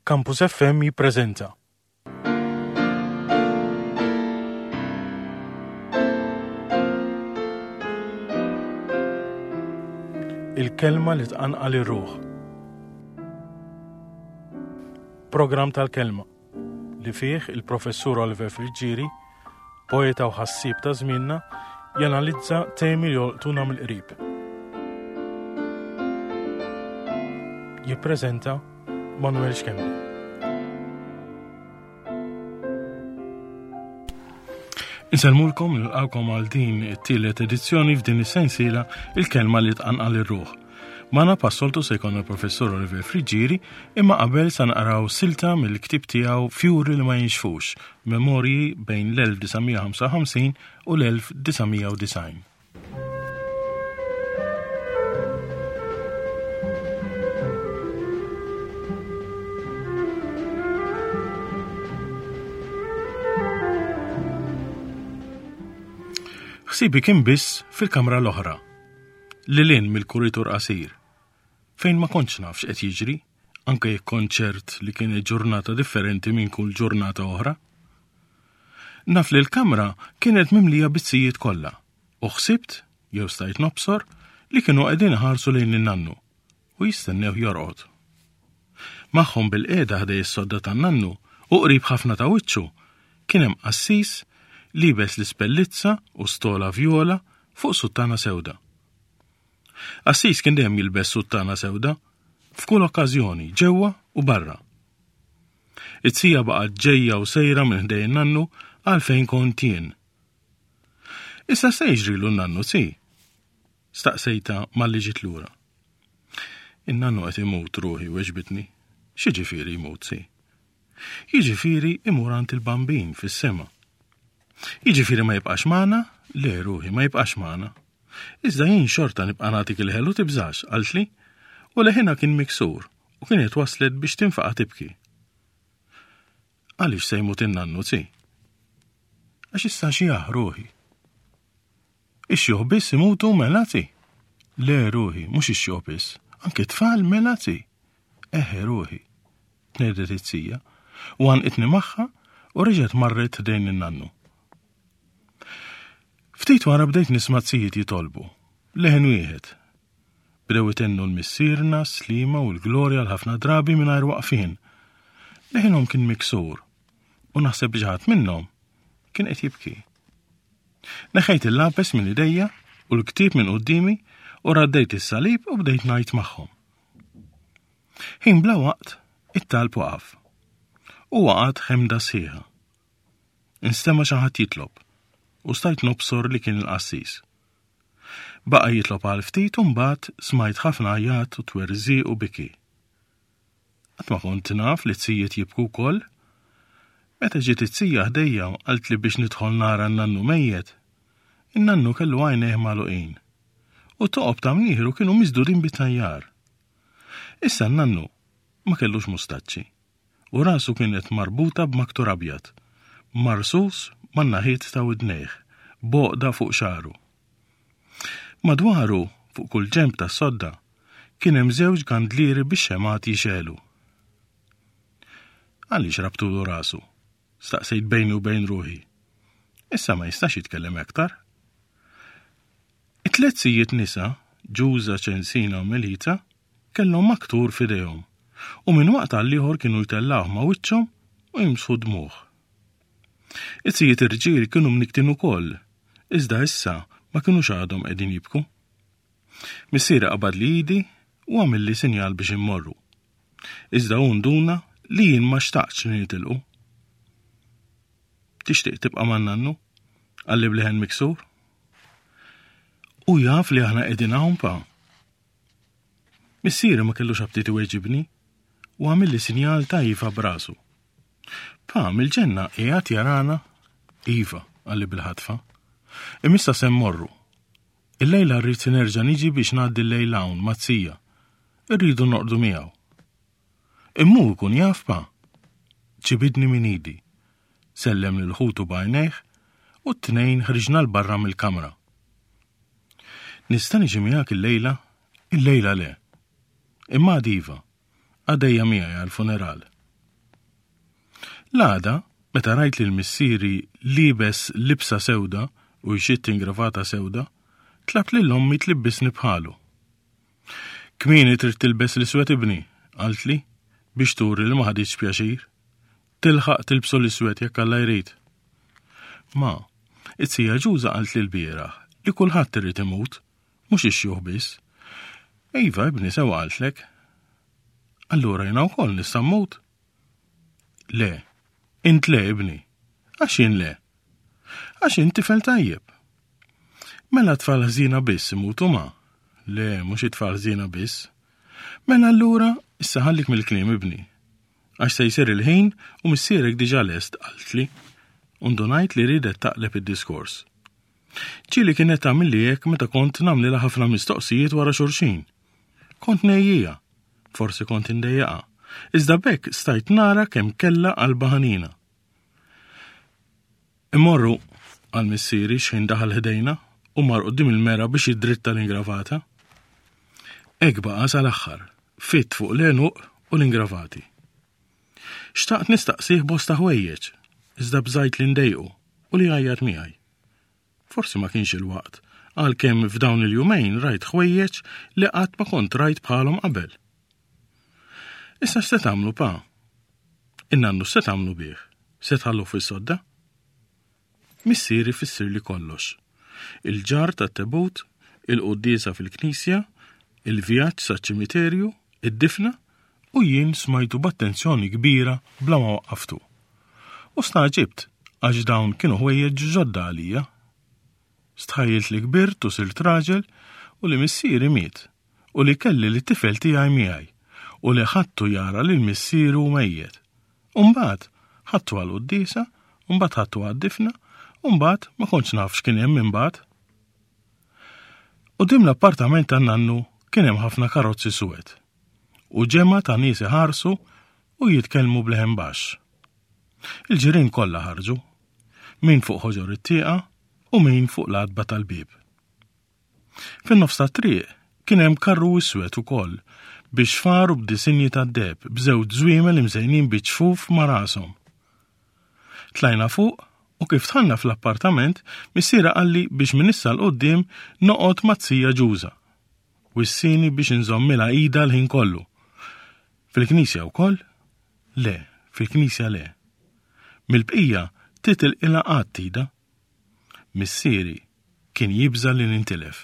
Campus FM jippreżenta. Il-kelma li tqanqal ir-ruħ. Programm tal-kelma li fih il-professur Oliver Friġġieri, poeta u ħassib ta' żmienna, janalizza temi li jolqtuna mill-qrib. Jippreżenta Manuel Xkembi. Inselmulkom nilqawkom għal din it-tielet edizzjoni f'din is-sensiela il-kelma li tqanqal ir-ruħ. Mana passoltu se jkun il-professur Oliver Friġġieri, imma qabel sa naqraw silta mill-ktieb tiegħu Fjuri li ma jinxfux, memorji bejn l-1955 u l-1990. Ħsibi kien biss fil-kamra l-oħra, lilin mill-kuritur qasir, fejn ma kontx nafx qed jiġri, anke jekk konċert li kien ġurnata differenti minn kull ġurnata oħra. Naf li l-kamra kienet mimlija bizzijiet kollha, u ħsibt jew stajt nobsor li kienu qegħdin iħarsu lejn in-nannu u jistennew jorqod. Magħhom bil-qiegħda ħdej is-sodda tan-nannu u qrib ħafna ta' wiċċu kien hemm qassis libes l-ispellizza u stola vjola fuq suttana sewda. Assis kien dejjem jilbes suttana sewda f'kull okkażjoni ġewwa u barra. It-sija baqgħet ġejja u sejra minn ħdejn nannu għalfejn kont jien. Issa se jiġrilu n-nannu si? Staqsejta malli ġiet lura. In-nannu qed imut ruħi weġbitni. X'jiġifieri jmut si? Jiġifieri imur għand il-bambin fis-sema. Jiġifieri ma jibqax magħna? Le ruħi ma jibqax magħna. Iżda jien xorta nibqa' nagħtik il-ħelu tibżax, qaltli, u leħinha kien miksur u kienet waslet biex tinfaqa' tibki. Għaliex se jmut in-nannu si? Għax issa xieħ ruħi. Ix-xjuħ biss imutu mela si? Le ruħi, mhux ix-xjuħ biss, anke tfal mela si? Eħe ruħi. Tnejdet it-sija u għanqitni magħha u reġgħet marret dejn in-nannu. Ftit wara bdejt nisma' t-sijiet jitolbu, leħen wieħed. Bdew itennu l-missierna, slima u l-glorja l-ħafna drabi mingħajr waqfien. Leħenhom kien miksur u naħseb li ġaħat minnhom kien qed jibki. Neħejt il-lapes minn idejja u l-ktieb minn qudiemi u raddejt is-salib u bdejt ngħid magħhom. Ħin bla waqt it-talb waqaf u waqgħet ħemda sħiħa. Instema' xi ħadd jitlob u stajt nobsor li kien il-qassis. Baqa jitlob għal ftit u mbagħad smajt ħafna għajjat u twerżi u biki. Qatt ma kont naf li t-sijiet jibku wkoll. Meta ġiet it-sija ħdejja qalt li biex nidħol nara n-nannu mejjed, in-nannu kellu għajnejh magħluqin u toqob ta' mnieħru kienu miżdudin bit-tajjar. Issa n-nannu ma kellux mustaċċi u rasu kienet marbuta b'maktur abjad, marsus man-naħiet ta' widnejh, boqda fuq xaru. Madwaru, fuq kull ġenb ta' sodda, kien hemm żewġ kandlieri bix-xemat jixelu. Għaliex rabtulu rasu? Staqsejt bejni u bejn ruħi. Issa ma jistax jitkellem aktar. It-tliet sijiet nisa, Ġuża, Ċensina u Melita, kellhom maktur f'idejhom u minn waqt għal ieħor kienu jtellgħu ma' wiċċhom u jimsħu dmuħ. It-sijiet irġiel kienu mniktin ukoll, iżda issa ma kinux għadhom qegħdin jibku. Missiera qabad li jidi u għamilli sinjal biex immorru. Iżda hu nduna li jien ma xtaqtx li nitilqu. Tixtieq tibqa' man-nannu? Qalli bleħen miksur. U jaf li aħna qegħdin hawn pa. Missiera ma kellux abtiti weġibni u għamilli sinjal ta' iva brasu. Pa, mill-ġenna qiegħed jarana, iva, għalli bil-ħatfa. Imissa se mmorru. Il-lejla rrid nerġa' niġi biex ngħaddi l-lejl hawn mazzija. Irridu noqdu miegħu. Immu jkun jaf pa. Ġibidni minn idi. Sellem lil ħutu b'għajnejh u t-tnejn ħriġna l-barra mill-kamra. Nista' niġi miegħek il-lejla? Il-lejla le. Imma diva, għadejja miegħi għall-funeral. L-għada, meta rajt li l-missieri libes libsa sewda u jxitt ingravata sewda, tlabt li l-ommi tlibbisni bħalu. Kmieni trid tilbes l-iswed ibni, qalt li, biex turi li ma ħaditx pjaċir. Tilħaq tilbsu l-iswed jekk Alla jrid. Ma, it-sija ġuża qalt li l-bieraħ li kulħadd irid imut, mhux ix-xjuħ biss. Iva, ibni sewa qaltlek. Allura jiena wkoll nista' mmut. Le, int le ibni. Għax jien le? Għax int tifel tajjeb. Mela tfal ħżina biss imutu ma? Le, mhux it-tfal ħżina biss. Mela allura issa ħallik mill-kliem ibni. Għax se jsir il-ħin u missierek diġà lest qaltli. Undunajt li ridet taqleb id-diskors. Ċili kienet tagħmilli hekk meta kont nagħmlilha ħafna mistoqsijiet wara xulxin. Kont nejjija, forsi kont indejjaqa, iżda bekk stajt nara kemm kellha qalba ħanina. Immorru għal missieri xejn daħal ħdejna u mar qudiem il-mera biex jiddritta l-ingravata. Hekk baqa' sal-aħħar, fitt fuq l-għenuq u l-ingravati. Xtaqt nistaqsih bosta ħwejjeġ, iżda bżajt li ndejqu u li għajjat miegħi. Forsi ma kienx il-waqt, għalkemm f'dawn il-jumejn rajt ħwejjeġ li qatt ma kont rajt bħalhom qabel. Issa x'se tagħmlu pa? Innannu x'se tagħmlu bih? Se tħallu fis-sodda? Missieri fisser li kollox. Il-ġar tat-tebut, il-quddiesa fil-knisja, il-vjaġġ saċ-ċimiterju, id-difna u jien smajtu b'attenzjoni kbira bla ma waqqaftu. U staġibt għax dawn kienu ħwejjeġ ġodda għalija. Stħajjilt li kbirt u sirt raġel u li missieri miet u li kelli li t-tifel tiegħi miegħi u li ħadtu jara li l-missieru mejjed. U mbagħad ħadtu għall-quddiesa u mbagħad ħadtu għad-difna u mbagħad ma kontx naf x'kien hemm imbagħad. Quddiem l-appartament tan-nannu kien hemm ħafna karozzi suwed u ġemma ta' nies iħarsu u jitkellmu bleħen baxx. Il-ġirien kollha ħarġu, min fuq ħoġor it-tieqa u min fuq l-għadba tal-bib. Fin-nofs tat-triq kien hemm karru iswed ukoll biex faru b'disinji tad-deb b'żewġ żwiemel imżejnin biċfuf ma' rashom. Tlajna fuq u kif tħallna fl-appartament missiera qalli biex minn issa l-qudiem noqgħod mat-sija ġuża. Wissini biex inżommilha ida l-ħin kollu. Fil-knisja wkoll? Le, fil-knisja le. Mill-bqija titil ilha qatt tida. Missieri kien jibża li nintilef.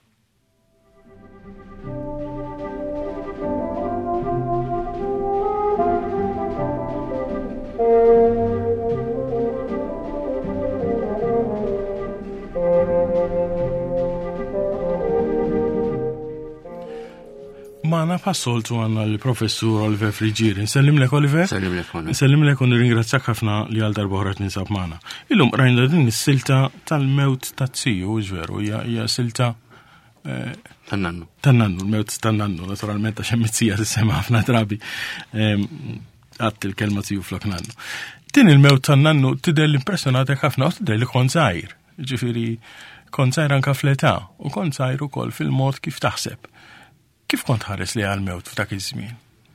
Maħna passoltu għanna l-professur Oliver Frigieri. Nsellimlek, Oliver? Nsellimlek u nirringrazzjak ħafna li għal darba oħra ninsab maħna. Illum rajna din is-silta tal-mewt tat-siju, ġveru, hija silta Tan-nannu. Tan-nannu, l-mewt tan-nannu, naturalment għax hemm it-sija tissema ħafna drabi. Għadt il-kelma siju flok nannu. Din il-mewt tan-nannu tidher l-impressjonatek ħafna u tidher li kont żgħir. Ġifieri kont żgħir anke fl-età u kont żgħir ukoll fil-mod kif taħseb. Kif kont ħares li għal-mewt f'dak iż-żmien?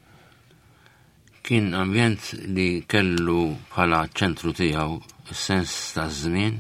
Kien ambjent li kellu bħala ċentru tiegħu is-sens taż-żmien,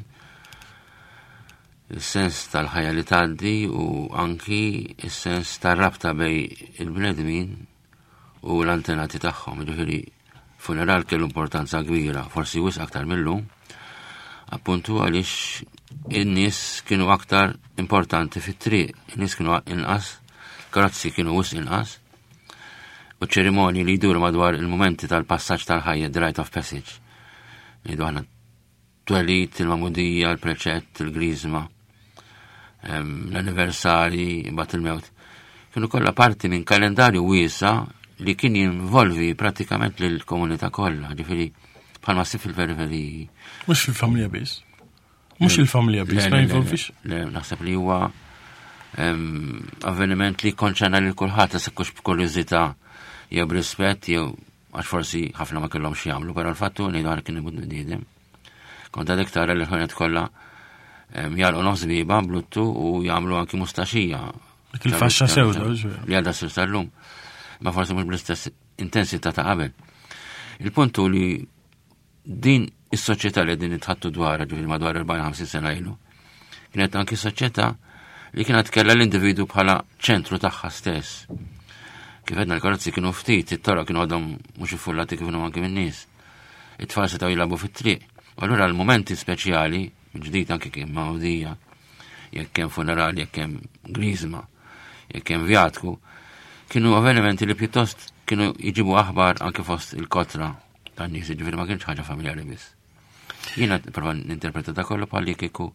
is-sens tal-ħajja li tgħaddi u anki is-sens tar-rabta bej il-bnedmin u l-antenati tagħhom. Jiġifieri funeral kellu importanza kbira, forsi wisq aktar millum, appuntu għaliex in-nies kienu aktar importanti fit-triq, in-nies kienu inqas, karozzi kienu wisq inqas, u ċerimonji li jduru madwar il-momenti tal-passaġġ tal-ħajja, the rite of passage. Nidu għandna twelit, il-mamudija, il-preċett, il-griżma, l-anniversari, bat il-mewt. Kienu kollha parti minn kalendarju wiesa li kien jinvolvi pratikament lill-komunità kollha, ġifieri bħalma sif fil-veri. Mhux fil-familja biss. Mhux il-familja biss, ma jinvolvix. Le, naħseb li huwa avveniment li konċana li kulħadd sekkux b'kurjużità jew b'rispett jew għax forsi ħafna ma kellhomx jagħmlu, però l-fattu ngħidu għal kien ibud niedem. Kont għadek tara li l-ħonet kollha jalqu noħsbiba bluttu u jagħmlu anki mustaxija. Il-faxxa sewda li għadha sir sal-lum, ma forsi mhux bl-istess intensità ta' qabel. Il-puntu li din is-soċjetà li din itħattu dwarha ġifieri madwar 40-50 sena ilu. Kienet anki soċjetà li kienet kellha l-individu bħala ċentru tagħha stess. Kif għedna l-karozzi kienu ftit, it-toroq kienu għadhom mhux iffullati kif kienu anke min-nies. It-tfal setgħu jilagħbu fit-triq. Allura l-momenti speċjali, ġdid anke kien mawdija, jekk hemm funerali, jekk hemm griżma, jekk hemm vjatku, kienu avvenimenti li pjuttost kienu jġibu aħbar anke fost il-kotra tan-nies, ġifieri ma kienx ħaġa familjari biss. Jiena nipprova ninterpreta ta' kollu bħal li kieku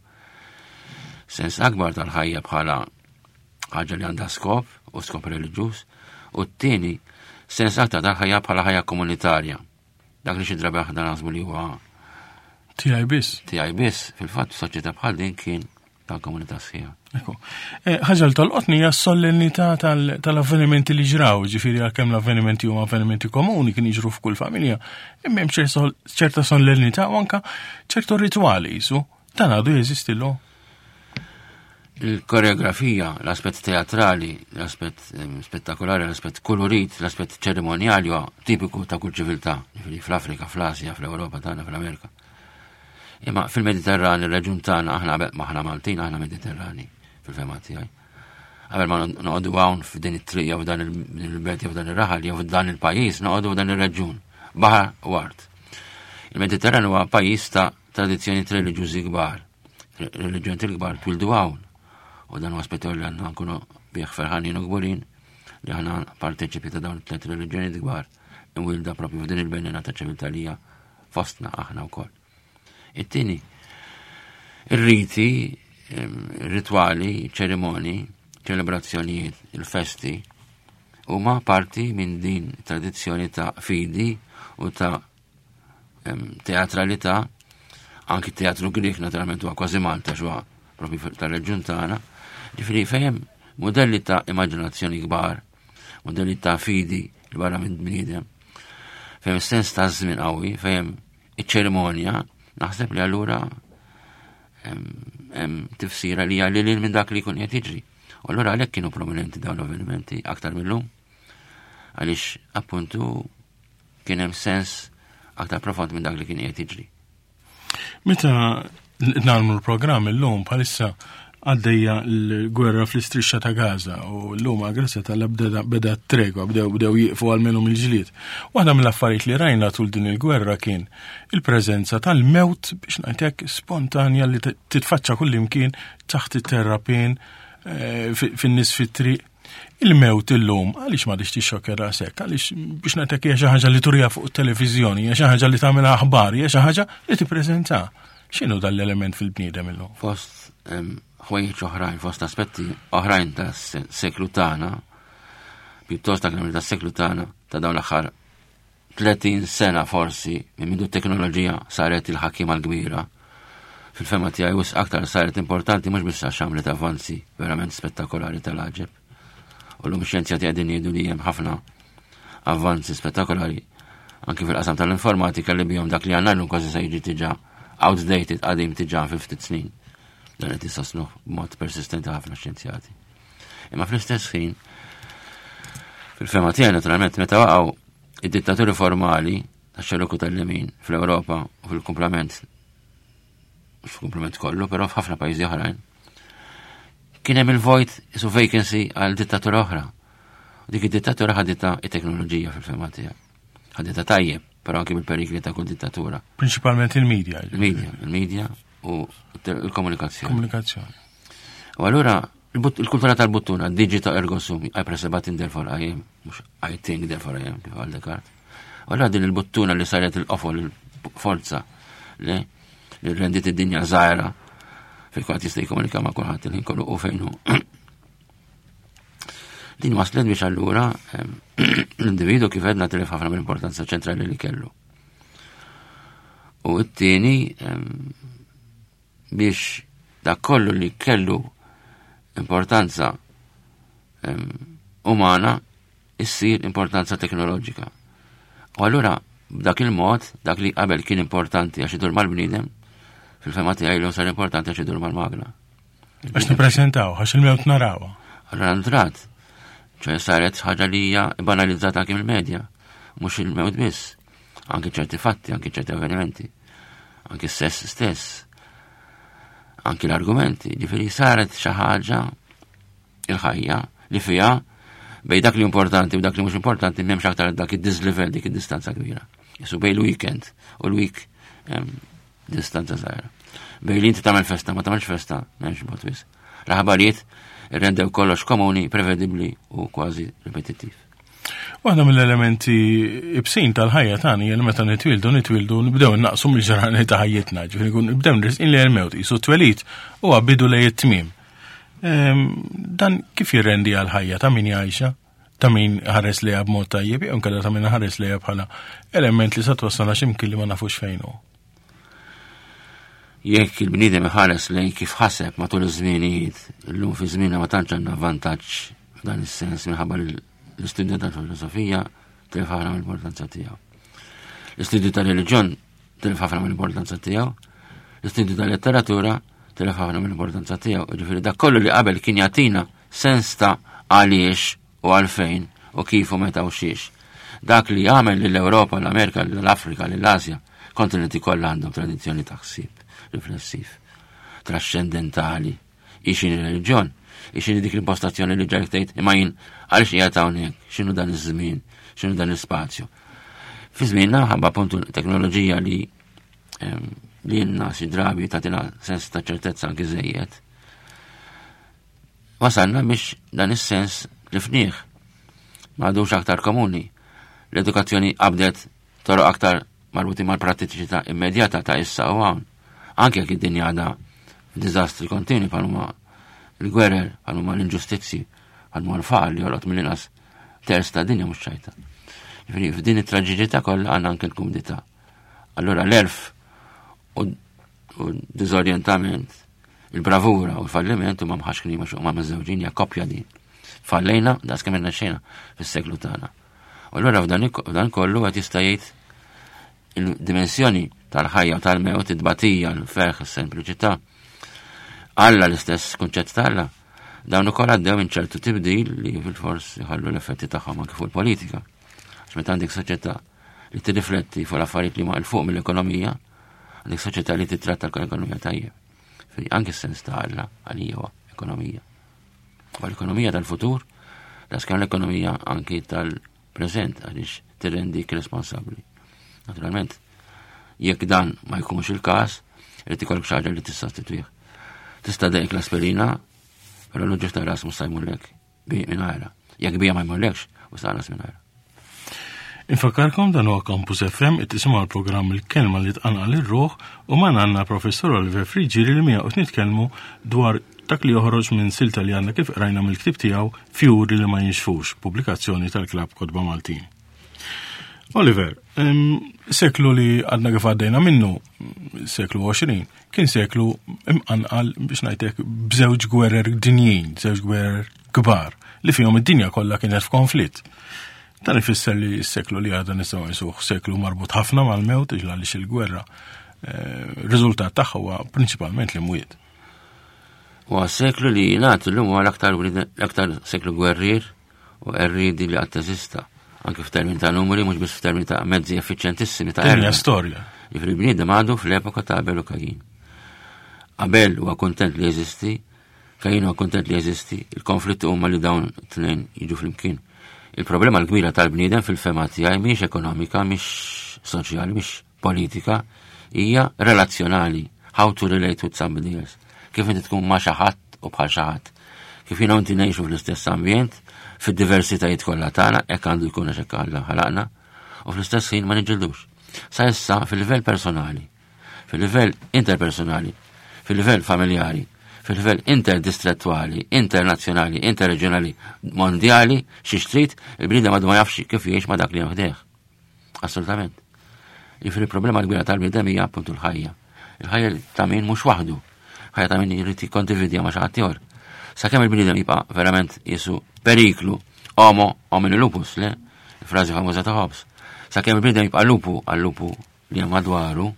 sens akbar tal-ħajja bħala ħaġa li għandha skop u skop reliġjuż, u t-tieni sens aktar tal-ħajja bħala ħajja komunitarja. Dak li xi drabi aħna naħsbu li huwa tiegħi biss. Tiegħi biss, fil-fatt soċjetà bħal din kien tal-komunità sħiħa. Ekku. Ħaġa li tolqotni hija s-solennità tal-avvenimenti li ġraw, ġifieri għalkemm l-avvenimenti huma avvenimenti komuni kien jiġru f'kull familja, imma hemm ċerta solennità u anke ċertu ritwali jisu. Dan għadu jeżisti l Il-koreografija, l-aspett teatrali, l-aspett spettakolari, l-aspett kolorit, l-aspett ċerimonjali huwa tipiku ta' kull ċiviltà, ġifieri fl-Afrika, fl-Asja, fl-Ewropa tagħna, fl-Amerika. Imma fil-Mediterrani, il-reġjun tagħna aħna Maltin, aħna Mediterrani fil-fema tiegħi. Qabel ma noqogħdu hawn f'din it-triq jew f'dan il-belt jew f'dan ir-raħal jew f'dan il-pajjiż, noqogħdu f'dan ir-reġjun, baħar u art. Il-Mediterran huwa pajjiż ta' tradizzjonijiet reliġjużi kbar. Reliġjonijiet kbar twildu hawn. U dan huwa aspett li għandna nkunu bih ferħanin u kburin li aħna parteċipi ta' dawn it-tliet reliġjonijiet kbar imwilda propju f'din il-bejnina ta' ċiviltà li hija fostna aħna wkoll. It-tieni, ir-riti, ritwali, ċerimoni, ċelebrazzjonijiet, il-festi huma parti minn din tradizzjoni ta' fidi u ta' teatralità, anki teatru Grieg naturalment huwa kważi Malta xwa propju tal-reġjun tagħna. Ġifieri fejn modelli ta' immaġinazzjoni kbar, modelli ta' fidi li barra minn bniedem, fejn sens ta' żmien qawwi, fejn iċ-ċerimonja, naħseb li allura hemm tifsira li hija lil minn dak li jkun qed jiġri. U allura għalhekk kienu prominenti dawn l-avvenimenti aktar millum, għaliex appuntu kien hemm sens aktar profond minn dak li kien qed jiġri. Meta nagħmlu l-programm illum bħalissa għaddejja l-gwerra fl-istrixxa ta' Gaza u l-lum aggressa beda tregwa, bdew jiqfu għal-menhom il-ġlied. Waħda mill-affarijiet li rajna tul din il-gwerra kien il-preżenza tal-mewt biex ngħidlek spontanja li titfaċċa kullimkien taħt it-terrapien fin-nies fit-triq. Il-mewt illum għaliex ma dix tixxokka rasek, għaliex biex ngħidlek hija xi ħaġa li turija fuq it-televiżjoni, hija xi ħaġa li tagħmilha aħbar, hija xi ħaġa li tippreżenta. X'inhu dal-element fil-bniedem illum? Fost ħwejjeġ oħrajn, fost aspetti oħrajn ta' seklu tagħna, pjuttost ta' ta' seklu tagħna ta' dawn l-aħħar 30 sena forsi minn mindu t-teknoloġija saret il-ħakima l-kbira. Fil-fema tiegħi wis aktar saret importanti mhux biss għax għamlet avvanzi verament spettakolari tal-aġeb. U l-lum xjenzjati qegħdin jgħidu li hemm ħafna avvanzi spettakolari anke fil-qasam tal-informatika li bihom dak li għandna llum kważi se jiġi tiġà outdated qadim tiġà fi ftit snin. Dan qed jisostnu b'mod persistenti ħafna xjenzjati. Imma fl-istess ħin fil-fema tiegħi naturalment meta waqgħu id-dittaturi formali tax-xeruku tal-lemin fl-Ewropa u fil-kumplament kollu, però f'ħafna pajjiżi oħrajn kien hemm il-vojt isu vacancy għal dittatura oħra. U dik id-dittatura ħadita it-teknoloġija fil-fema tiegħi. Ħadita tajjeb, però anke bil-perikli ta' kull dittatura. Prinċipalment il-medja. Il-medja u il-komunikazzjoni. U allura il-kultura tal-buttuna, digital ergo sum, I press a button therefore I am, mux I think therefore I am, kif għal Descartes. U allura din il-buttuna li saret il-qofol, il-forza li rendit id-dinja żgħira fil kwad jista' jkomunika ma' kulħadd il-ħin kollu u fejn hu. Din waslet biex allura l-individu kif għedna telef ħafna mill-importanza ċentrali li kellu. U t-tieni biex dak kollu li kellu importanza umana issir importanza teknoloġika. U allura b'dak il-mod, dak li qabel kien importanti għax idur mal-bniedem, fil-fema tiegħi li sar importanti għax idur mal-magna. Għax nippreżentaw, għax il-mewt narawha. Allura ntrat, ċe saret ħaġa li hija banalizzata anke mill-medja, mhux il-mewt biss. anke ċerti fatti, anke ċerti avvenimenti, anke s-sess stess, anke l-argumenti. Ġifieri saret xi ħaġa il-ħajja li fiha bej dak li importanti u dak li mhux importanti m'hemmx aktar dak id-dislevel, dik id-distanza kbira. Jesu bej l-weekend u l-week distanza żgħira. Bej li inti tagħmel festa ma tagħmelx festa m'hemmx mod wis. L-aħbarijiet irrendew kollox komuni, prevedibbli u kważi ripetittiv. Waħda mill-elementi ibsin tal-ħajja tagħna hija meta nitwildu nibdew innaqsu mill-ġrani ta' ħajjitna, ġifieri nibdew nirżqin li l-mewt qisu twelid huwa bidu lejn it-tmiem. Dan kif jirrendi għal-ħajja ta' min jgħixha, ta' min ħares lejha b'mod tajjeb, jew inkella ta' min ħares lejha bħala element li se twassala x'imkien li ma nafux fejn hu. Jekk il-bniedem iħares lejn kif ħaseb matul iż-żmienijiet, illum fi żmienna ma tantx għandna vantaġġ f'dan is-sens minħabba l-istudju tal-filosofija telef ħafna mill-importanza tiegħu. L-istudju tal-reliġjon telef ħafna mill-importanza tiegħu, l-istudju tal-letteratura telef ħafna mill-importanza tiegħu. Ġifieri dak kollu li qabel kien jagħtina sens ta' għaliex u għalfejn u kif u meta u xiex. Dak li jagħmel lill-Ewropa, l-Amerika, l-Afrika, l-Asja, kontinenti kollha għandhom tradizzjoni ta' ħsieb riflessiv, trascendentali, ixin il-reliġjon, ixin dik l-impostazzjoni li ġajk tgħid imma jien għaliex qiegħed hawnhekk, x'inhu dan iż-żmien, x'inhu dan l-ispazju. Fi żmienna ħabba appuntu teknoloġija li jenna xi drabi tagħtina sens ta' ċertezza anke żejjed. Wasalna biex dan is-sens li fnieh m'għadux aktar komuni. L-edukazzjoni qabdet toroq aktar marbuti mal-prattiċità immedjata ta' issa u hawn. Anke jekk id-dinja għadha f'diżastri kontinwi bħal huma l-gwerer, bħal huma l-inġustizzji, bħal huma l-faqar li jolqot mill-inqas terz ta' dinja mhux ċajta. Jiġifieri f'din it-traġedja kollha għandna anke l-kumdità. Allura l-erf u diżorjentament, il-bravura u l-falliment huma mħaxkrin huma miżewġin hija koppja din. Fallejna das kemm irnexxejna fis-seklu tagħna. U allura f'dan kollu qed jista' jgħid il-dimensjoni tal-ħajja u tal-mewt, id-batija, l-ferħ, is-sempliċità, Alla l-istess kunċett tagħha, dawn ukoll għaddew minn ċertu tibdil li fil-fors jħallu l-effetti tagħhom anke fuq il-politika. Għax meta għandek soċjetà li tirrifletti fuq l-affarijiet li ma' l-fuq mill-ekonomija, għandek soċjetà li titratta l-ekonomija tajjeb. Anke s-sens ta' Alla għalija huwa ekonomija. L-ekonomija tal-futur, das kemm l-ekonomija anke tal-preżent għaliex tirrendik responsabbli. Naturalment, jekk dan ma jkunx il-każ, irid ikollok xi ħaġa li tissostitwih. Tista' dejk l-aspirina, però l-ġuġ ta' ras musta jmullek mingħajrha. Jekk bija ma jmullekx, u sa' ras mingħajrha. Infakkarkom dan huwa Campus FM qed tisimgħu l-programm Il-Kelma li tqanqal ir-ruħ u magħna għandna Professor Oliver Friġieri li miegħu qed nitkellmu dwar dak li joħroġ minn silta li għandna kif qrajna mill-ktieb tiegħu Fjuri li ma jinxfux, pubblikazzjoni tal-Klabb Kodba Maltin. Oliver, seklu li għadna kif għaddejna minnu, seklu 20, kien seklu imqanqal biex ngħidlek b'żewġ gwerer dinjin, żewġ gwerer kbar, li fihom id-dinja kollha kienet f'konflitt. Dan ifisser li s-seklu li għadna nistgħu nsuh seklu marbut ħafna mal-mewt għaliex il-gwerra riżultat tagħha huwa prinċipalment l-imwiet. Huwa seklu li jingħad illum huwa l-aktar seklu gwerrier u rridi li qatt teżista. Anke f'termini ta' numri, mhux biss f'termini ta' mezzi effiċjentissimi ta' erja storja. Jifri bniedem għadu fl-epoka ta' Abel u Kajin. Abel huwa kuntent li jeżisti, Kajin huwa kuntent li jeżisti, il-konflitti huma li dawn tnejn jiġu flimkien. Il-problema l-kbira tal-bniedem fil-fema tiegħi mhix ekonomika, mhix soċjali, mhix politika, hija relazzjonali. How to relate with somebody else. Kif inti tkun ma' xi ħadd u bħal xi ħadd. Kif jiena inti ngħixu fl-istess ambjent, fid-diversitajiet kollha tagħna hekk għandu jkun għax hekk Alla ħalaqna u fl-istess ħin ma niġġildux. Sa issa fil-livell personali, fil-livell interpersonali, fil-livell familjari, fil-livell interdistrettwali, internazzjonali, interreġjonali, mondjali, xi xtrid il-bniedem għadu ma jafx kif jgħix ma dak li jaħdeh. Assolutament. Jifri il-problema l-kbira tal-bniedem hija appuntu l-ħajja. Il-ħajja ta' min mhux waħdu. Ħajja ta' min jrid jikkondividja ma' xi ħadd ieħor. Sakemm il-bniedem jibqa' verament jisu periklu homo homini lupus, le? Il-frażi famuża ta' Hobbes. Sakemm il-bniedem jibqa' lupu għall-lupu li hemm madwaru,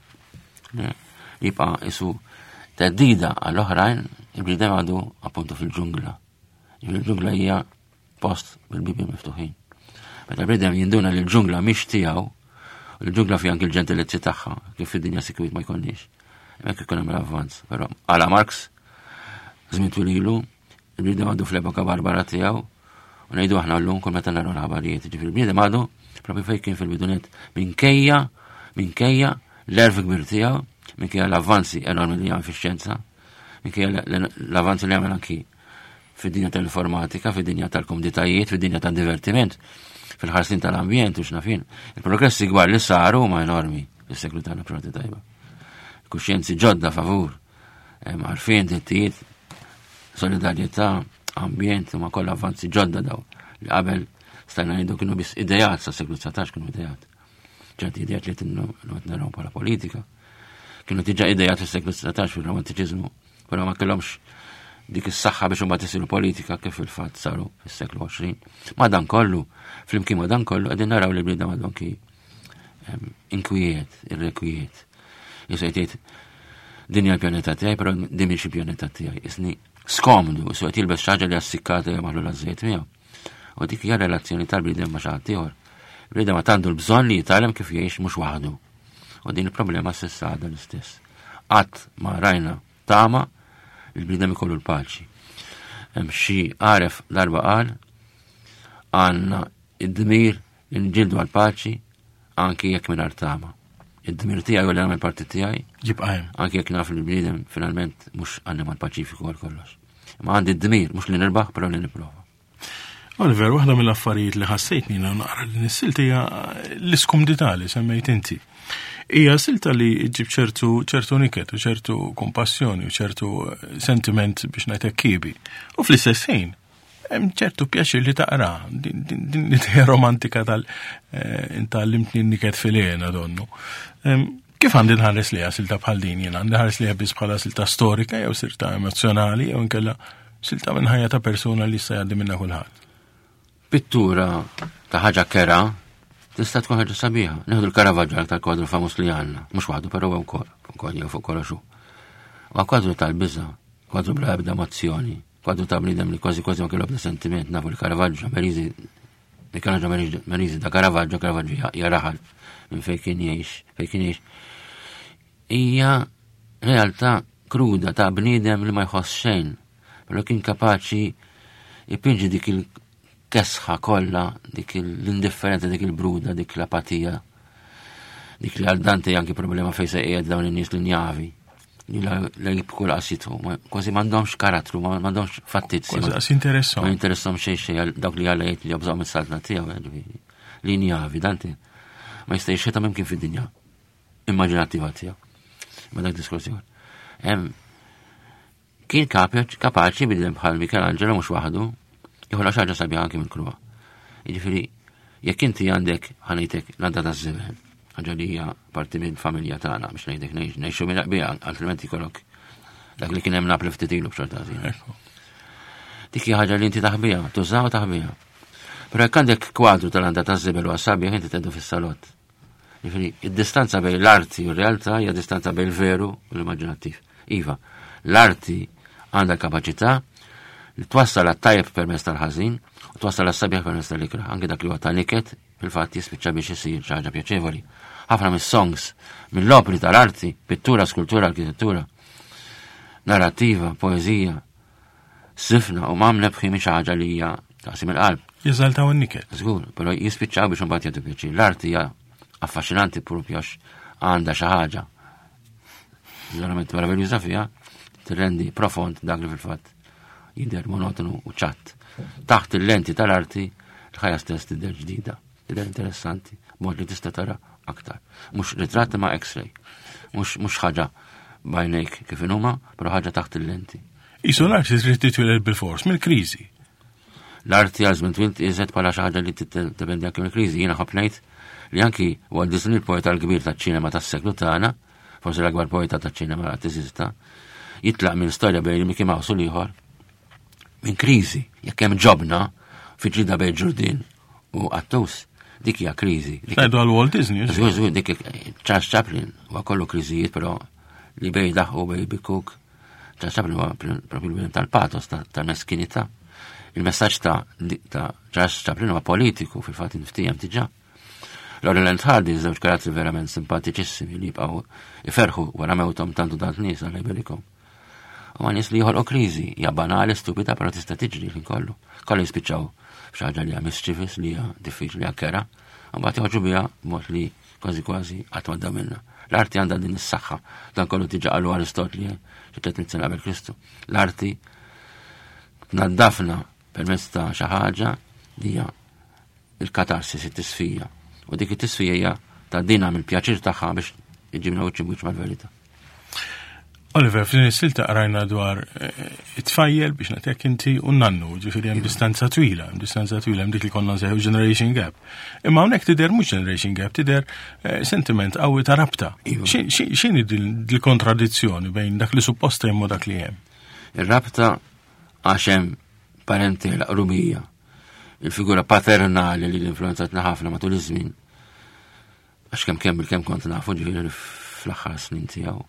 jibqa' jisu teddida għall-oħrajn, il-bniedem għadu appuntu fil-ġungla. Il-ġungla hija post bil-bibi miftuħin. Meta il-bniedem jinduna li l-ġungla mhix tiegħu Il-ġeografija anke l-ġentilezzi tagħha kif id-dinja sikwit ma jkollniex. Hemmhekk ikun hemm l-avvanz, però għala Marx żmien twil ilu il-bniedem għandu fl-epoka barbara tiegħu u ngħidu aħna llum kull meta naraw l-ħabarijiet. Ġifieri il-bniedem għadu propri fejn kien fil-bidunet minkejja l-erf kbir tiegħu, minkejja l-avvanzi enormi li jagħmel fix-xjenza, minkejja l-avvanzi li jagħmel anki fid-dinja tal-informatika, fid-dinja tal-komoditajiet, fid-dinja tad-divertiment, fil-ħarsin tal-ambjent u x'nafin. Il-progressi kbar li saru huma enormi fis-seklu tagħna proti tajba. Kuxjenzi ġodda favur, għarfien dittijiet, solidarjetà, ambjent, huma kollha avvanzi ġodda daw li qabel stajna ngħidu kienu biss idejat sa seklu 19 kienu idejat. ċerti idejat li naraw bħala politika. Kienu tiġa idejat fis-seklu 19 fil-romantiċiżmu, però ma kellhomx dik is-saħħa biex imbagħad isiru politika kif il-fatt saru fis-seklu 20. Ma dan kollu, flimkien ma dan kollu qegħdin naraw li blieda madhom ki inkwiet, irrekwiet. Jisajtiet dinja l-pjaneta tiegħi, però din mhix il-pjaneta tiegħi. Isni skomdu, su qed jilbes xi ħaġa li assikkata magħlu l-żejt miegħu. U dik hija relazzjoni tal-bliedem ma' xi ħadd ieħor. Il-bliedem ma tandu l-bżonn li jitgħallem kif jgħix mhux waħdu. U din il-problema s'issa għadha l-istess. Qatt ma rajna tama il-bliedem ikollu l-paċi. Hemm xi għaref darba qal għandna id-dmir li nġildu għall-paċi anki jekk mingħajr tama. Id-dmir tiegħi u l-għamel parti tiegħi jibqa' hemm. Anki jekk naf li l-bliedem finalment mhux animal paċifiku għal kollox. Ma għandi d-dmir mhux li nirbaħ però li nipprova. Oliver, waħda mill-affarijiet li ħassejtni naqra li nis-silta hija l-iskumdità li semmejt inti. Hija silta li ġib ċertu niket u ċertu kompassjoni u ċertu sentiment biex ngħidlek kiebi. U fl-istess ħin hemm ċertu pjaċir li taqra din idea romantika tal-limtni niket fil-għena donnu. Kif għandi nħares liha silta bħal din jiena? Għandi nħares liha biss bħala silta storika jew silta emozjonali jew inkella silta minn ħajja ta' persuna li jista' jgħaddi minnha kulħadd? Pittura ta' ħaġa kera tista' tkun ħaġa sabiħa. Nieħdu l-Caravaggio tal-kwadru famus li għandna, mhux waħdu però hemm ukoll jew fuq kollox. Huwa kwadru tal-biża, kwadru bla ebda emozzjoni, kwadru ta' bniedem li kważi ma kellu ebda sentiment. Nafu l-Caravaggio Merizi da Caravaggio jaraħal minn fejn kien jgħix. Hija realtà kruda ta' bniedem li ma jħoss xejn, però kien kapaċi jipinġi dik il-kesħa kollha, dik l-indifferenza, dik il-bruda, dik l-apatija, dik li għaldante anki problema fejn se qiegħed dawn in-nies linjavi, li la jibku l-qasitu, kważi m'għandhomx karattru, m'għandhomx fattizzi. Kważi interessom. Ma interessom xejn dawk li għalajt li jabżaw mis-saltna tiegħu, linjavi, Dante ma jista' jxeta minn kien fid-dinja immaġinattiva tiegħu. Ma dak diskorsi kien kapaċi bidem bħal Michelangelo mhux waħdu jħolla xi ħaġa sabiħa anke mill-kruha. Jiġifieri jekk inti għandek ħanejtek l-għadda taż-żibel, ħaġa li hija parti minn familja tagħna biex ngħidlek ngħixu minn qbija, altrimenti jkollok dak li kien hemm Napoli ftit ilu b'xorta żgħira. Dik hija ħaġa li inti taħbiha, tużaw taħbiha. Però jekk għandek kwadru tal-għadda taż-żibel u sabiħ inti tgħidu fis-salott. Jiġifieri id-distanza bejn l-arti u r-realtà hija distanza bejn il-veru u l-immaġinattiv. Iva, l-arti għandha l-kapaċità li twassal għat-tajjeb permezz tal-ħażin u twassal għas-sabiħ permezz tal-ikra. Anke dak li huwa tal-niket fil-fatt jispiċċa biex isir xi ħaġa pjaċevoli. Ħafna mis-songs, mill-opri tal-arti, pittura, skultura, arkitettura, narrattiva, poeżija, sifna u mamleb xi ħaġa li hija taqsim il-qalb. Jeżaltaw in-niket. Żgur, però jispiċċaw biex imbagħad jagħtu pjaċir. L-arti hija affaxxinanti propju għax għandha xi ħaġa verament meraviljuża fiha, tirrendi profond dak li fil-fatt jidher monotonu u ċatt. Taħt il-lenti tal-arti l-ħajja stess tidher ġdida, tidher interessanti, mod li tista' tara aktar. Mhux ritratti ma' X-ray, mhux ħaġa bajnejk kif inhuma, però ħaġa taħt il-lenti. Isu l-arti trid titwiled bil-fors mill-kriżi. L-arti għal żmien twil iżgħet bħala xi ħaġa li tiddependi anke mill-kriżi. Jiena ħobb ngħid li anki Walt Disney il-poeta l-kbir taċ-ċinema tas-seklu tagħna, forsi l-akbar poeta taċ-ċinema li teżista, jitlaq minn storja bejn Mickey Mouse u l-ieħor minn kriżi. Jekk hemm ġobna fi ġlida bejn Ġurdin u Attus, dik hija kriżi. Ngħidu għal Walt Disney. Żgur dik Charles Chaplin huwa kollu kriżijiet, però li bej daħħu bej Bikuk. Charles Chaplin huwa probabbilment tal-patos tal-meskinità. Il-messaġġ ta' Charles Chaplin huwa politiku fil-fatt inftijem diġà. Laurel Hardy, żewġ karattri verament simpatiċissimi li jibqgħu iferħu wara mewthom tantu tant nies Alla jbarikhom. U ma nies li jħolqu kriżi, hija banali, stupida, però tista' tiġri ħin kollu. Kollu jispiċċaw f'xi ħaġa li hija mischievous, li hija diffiċli għakkera, u mbagħad joħorġu biha b'mod li kważi qatt m'għadda minnha. L-arti għandha din is-saħħa, dan kollu tiġa qalu Aristotli xi 300 sena qabel Kristu. L-arti tnaddafna permezz ta' xi ħaġa li hija il-katarsis, it-tisfija. U dik it-tisfija hija ta' dina mill-pjaċir tagħha biex iġibna wiċċ mal-verità. Oliver, f'din is-silta qarajna dwar it-tfajjel biex nagħtek inti u nannu, ġifieri hemm distanza twila, hemm dik li konna nseħħu generation gap. Imma hawnhekk tidher mhux generation gap, tidher sentiment qawwi ta' rabta. X'inhi l-kontradizzjoni bejn dak li supposta hemm u dak li hemm? Ir-rabta għax hemm parentela qrubija. Il-figura paternali li l-influenzatna ħafna matul iż-żmien. Għax kemm kont nafu ġifieri fl-aħħar snin tiegħu.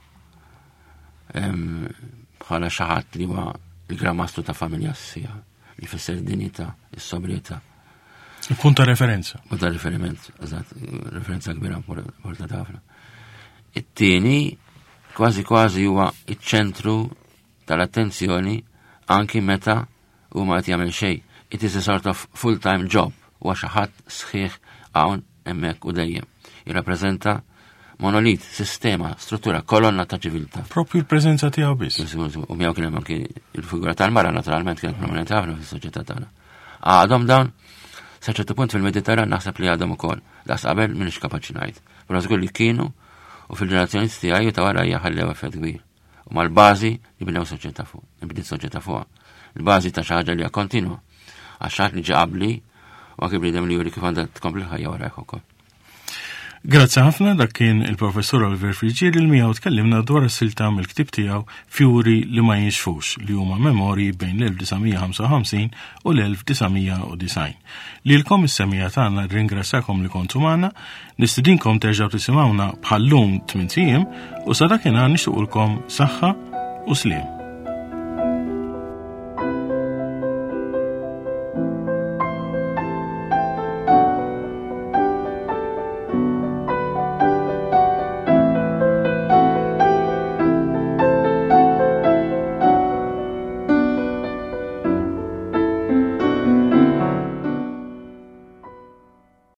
Bħala xi ħadd li huwa il-gramastru ta' familja sħiħa, li jfisser id-dinjità, is-sobrietà. Punt ta' referenza. Punt ta' referiment, eżatt, referenza kbira importanti ħafna. It-tieni kważi huwa iċ-ċentru tal-attenzjoni anki meta huma qed jagħmel xejn. It is a sort of full-time job, huwa xi ħadd sħiħ hawn hemmhekk u dejjem. Jirrappreżenta monolit, sistema, struttura, kolonna ta' ċiviltà. Propju l-preżenza tiegħu biss. U miegħu kien hemm anke il-figura tal-mara naturalment kienet prominenti ħafna fis-soċjetà tagħna. Għadhom dawn sa ċertu punt fil-Mediterran naħseb li għadhom ukoll. Daqs qabel m'iniex kapaċi ngħid. Però żgur li kienu u fil-ġenerazzjoni tiegħi ta' wara ħallew effett kbir. U mal-bażi li bnew soċjetà fuq, nibdiet soċjetà fuqha. Il-bażi ta' xi ħaġa li hija kontinwa. Għax li ġi qabli u anke bniedem li juri kif għandha tkompli ħajja warajh ukoll. Grazzi ħafna, dak kien il-professor Oliver Frigieri li miegħu tkellimna dwar is-silta mill-ktieb tiegħu Fjuri li ma jinxfux li huma memorji bejn l-1955 u l-1990. Lilkom is-semija tagħna ringrazzjakom li kontu magħna, nistidinkom terġgħu tisimgħuna bħallum 8 ijiem u sa dakinhar nixtiequlkom saħħa u sliem.